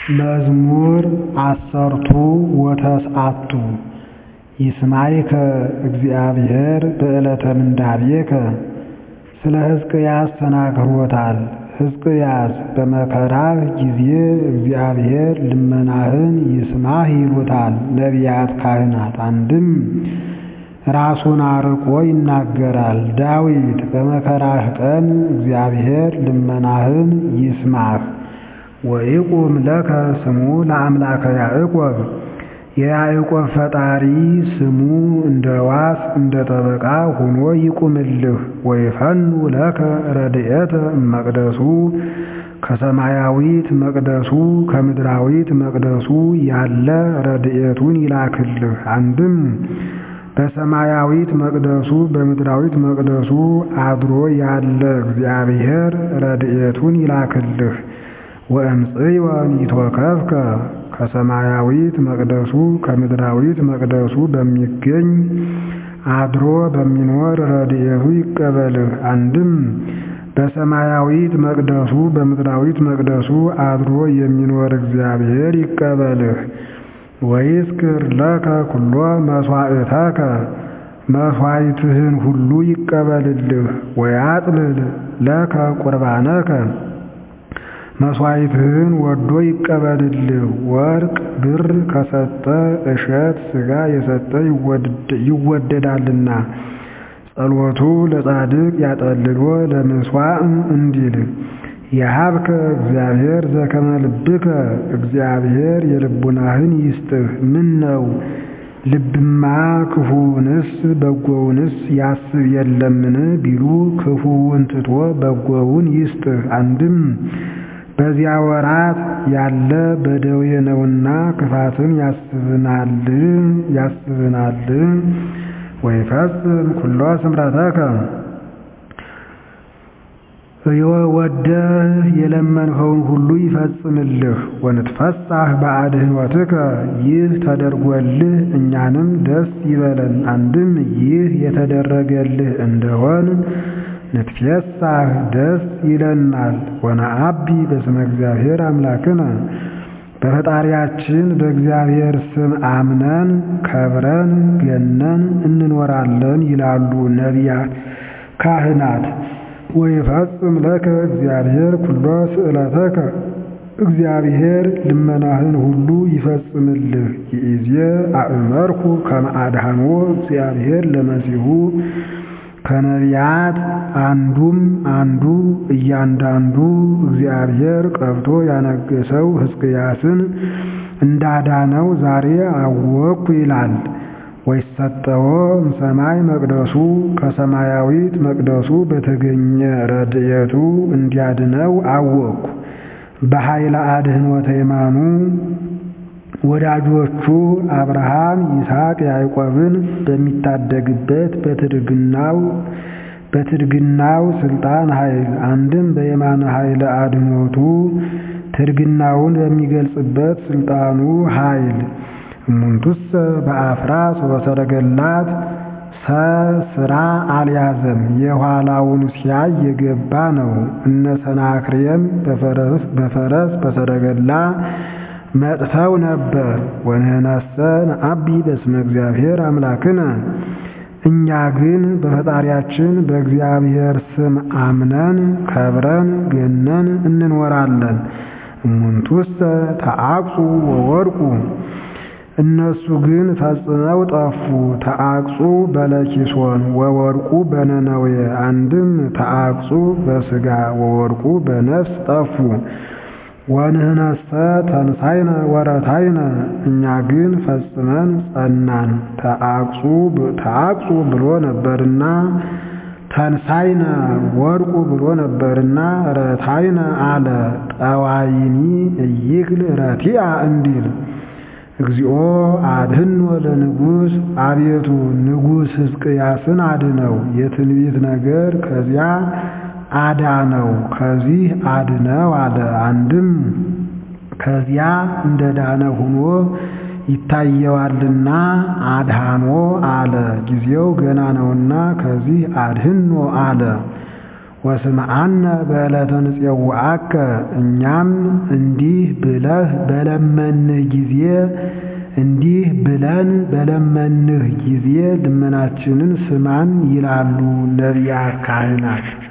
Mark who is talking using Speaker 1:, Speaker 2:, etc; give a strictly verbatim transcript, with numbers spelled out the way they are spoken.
Speaker 1: መዝሙር ዐሠርቱ ወተስዓቱ ይስማዕከ እግዚአብሔር በዕለተ ምንዳቤከ። ስለ ሕዝቅያስ ተናግሮታል። ሕዝቅያስ በመከራህ ጊዜ እግዚአብሔር ልመናህን ይስማህ ይሉታል ነቢያት ካህናት። አንድም ራሱን አርቆ ይናገራል። ዳዊት በመከራህ ቀን እግዚአብሔር ልመናህን ይስማህ። ወይቁም ለከ ስሙ ለአምላከ ያዕቆብ። የያዕቆብ ፈጣሪ ስሙ እንደ ዋስ እንደ ጠበቃ ሆኖ ይቁምልህ። ወይፈኑ ለከ ረድኤተ እመቅደሱ። ከሰማያዊት መቅደሱ ከምድራዊት መቅደሱ ያለ ረድኤቱን ይላክልህ። አንድም በሰማያዊት መቅደሱ በምድራዊት መቅደሱ አድሮ ያለ እግዚአብሔር ረድኤቱን ይላክልህ። ወእምጽዮን ይትወከፍከ። ከሰማያዊት መቅደሱ ከምድራዊት መቅደሱ በሚገኝ አድሮ በሚኖር ረድኤቱ ይቀበልህ። አንድም በሰማያዊት መቅደሱ በምድራዊት መቅደሱ አድሮ የሚኖር እግዚአብሔር ይቀበልህ። ወይስክር ለከ ኩሎ መሥዋዕተከ። መሥዋዕትህን ሁሉ ይቀበልልህ። ወያጥልል ለከ ቁርባነከ። መሥዋዕትህን ወዶ ይቀበልልህ። ወርቅ ብር ከሰጠ እሸት ሥጋ የሰጠ ይወደዳልና። ጸሎቱ ለጻድቅ ያጠልሎ ለምስዋዕ እንዲል የሀብከ እግዚአብሔር ዘከመ ልብከ። እግዚአብሔር የልቡናህን ይስጥህ። ምን ነው ልብማ ክፉውንስ በጎውንስ ያስብ የለምን ቢሉ ክፉውን ትቶ በጎውን ይስጥህ። አንድም በዚያ ወራት ያለ በደዌ ነውና ክፋትን ያስብናል ያስብናል። ወይፈጽም ኩሎ ስምረተከ። ወደህ የለመንኸውን ሁሉ ይፈጽምልህ። ወንትፈሳህ በአድኅኖትከ። ይህ ተደርጎልህ እኛንም ደስ ይበለን። አንድም ይህ የተደረገልህ እንደሆን ንትፌሳህ ደስ ይለናል። ወነአቢ በስመ እግዚአብሔር አምላክነ። በፈጣሪያችን በእግዚአብሔር ስም አምነን ከብረን ገነን እንኖራለን ይላሉ ነቢያት ካህናት። ወይፈጽም ለከ እግዚአብሔር ኩሎ ስእለተከ። እግዚአብሔር ልመናህን ሁሉ ይፈጽምልህ። ይእዜ አእመርኩ ከመ አድኃኖ እግዚአብሔር ለመሲሑ። ከነቢያት አንዱም አንዱ እያንዳንዱ እግዚአብሔር ቀብቶ ያነገሰው ሕዝቅያስን እንዳዳነው ዛሬ አወቅኩ ይላል። ወይሰጠዎ እምሰማይ መቅደሱ። ከሰማያዊት መቅደሱ በተገኘ ረድኤቱ እንዲያድነው አወቅኩ። በኃይለ አድኅኖተ የማኑ ወዳጆቹ አብርሃም ይስሐቅ ያዕቆብን በሚታደግበት በትድግናው በትድግናው ስልጣን ኃይል። አንድም በየማነ ኃይለ አድኅኖቱ ትድግናውን በሚገልጽበት ስልጣኑ ኃይል። እሙንቱሰ በአፍራስ ወሰረገላት። ስራ አልያዘም የኋላውን ሲያይ የገባ ነው። እነ ሰናክሬም በፈረስ በሰረገላ መጥተው ነበር። ወንሕነሰ ነአቢ በስመ እግዚአብሔር አምላክነ። እኛ ግን በፈጣሪያችን በእግዚአብሔር ስም አምነን ከብረን ገነን እንኖራለን። እሙንቱሰ ተዐቅጹ ወወድቁ። እነሱ ግን ፈጽመው ጠፉ። ተዐቅጹ በለኪሶን ወወድቁ በነነዌ። አንድም ተዐቅጹ በሥጋ ወወድቁ በነፍስ ጠፉ። ወንሕነሰ ተንሣእነ ወረታይነ። እኛ ግን ፈጽመን ጸናን። ተዐቅጹ ብሎ ነበርና ተንሣእነ፣ ወድቁ ብሎ ነበርና ረታይነ አለ። ጠዋይኒ እይክል ረቲአ እንዲል። እግዚኦ አድኅኖ ለንጉሥ። አቤቱ ንጉሥ ሕዝቅያስን አድነው። የትንቢት ነገር ከዚያ አዳነው ከዚህ አድነው አለ። አንድም ከዚያ እንደ ዳነ ሆኖ ይታየዋልና አድኃኖ አለ። ጊዜው ገና ነውና ከዚህ አድኅኖ አለ። ወስምዓነ በዕለተ ንፄውዐከ እኛም እንዲህ ብለህ በለመንህ ጊዜ እንዲህ ብለን በለመንህ ጊዜ ልመናችንን ስማን ይላሉ ነቢያት ካህናት።